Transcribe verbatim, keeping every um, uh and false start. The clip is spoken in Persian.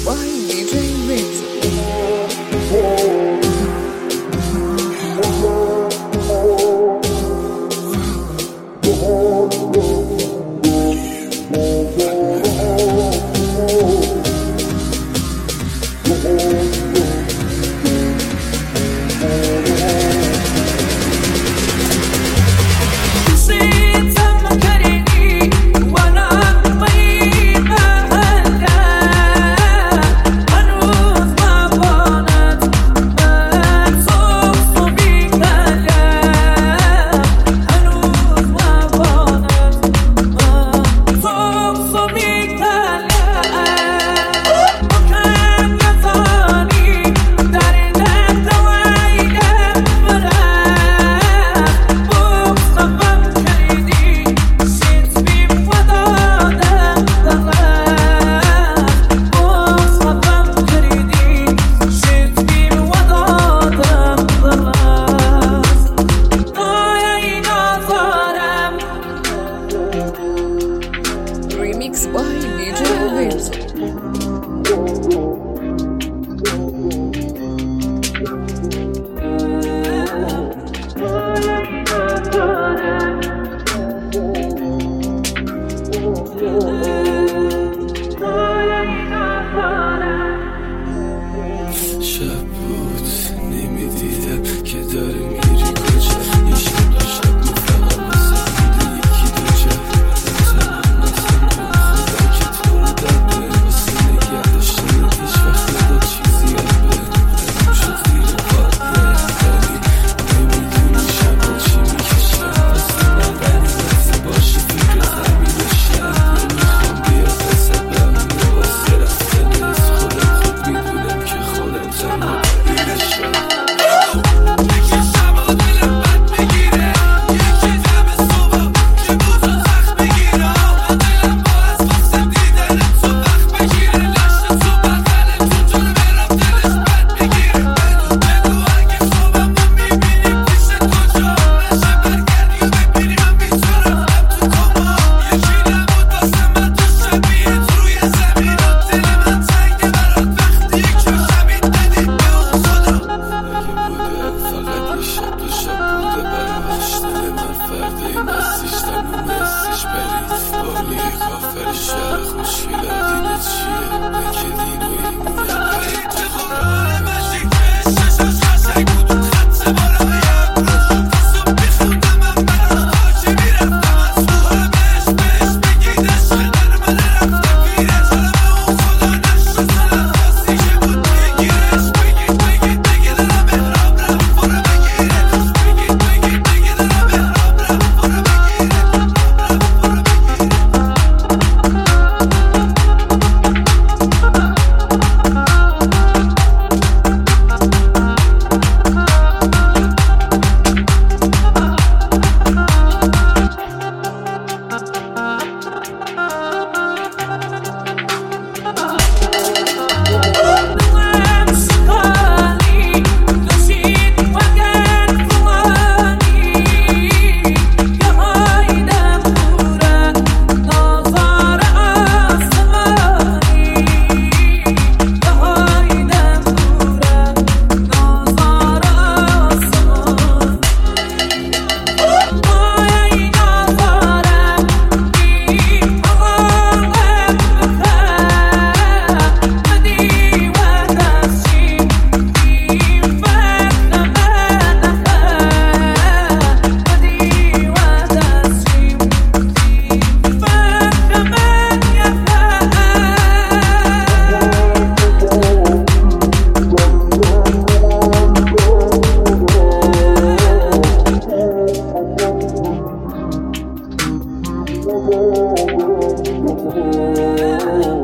by D J Mix. Remix by D J Waves. شب بود نمیدیدم که داری میری کجا، یه شب دو شب بود فقط واسه دیده یکی دو جا. تنم نتن کن خدا که تو رو در دل واسه نگه داشتن هیچ وقت نداد چیزی هم بهم شد زیر پاد بهتری. نمیدونی شبا چی میکشم واسه من بری واسه باشی فکر زمین و شهر. نمیخوام بیاد بسبم یا واسه رفتن از خودم خود میدونم که خودم تنها ببینه شد. Oh,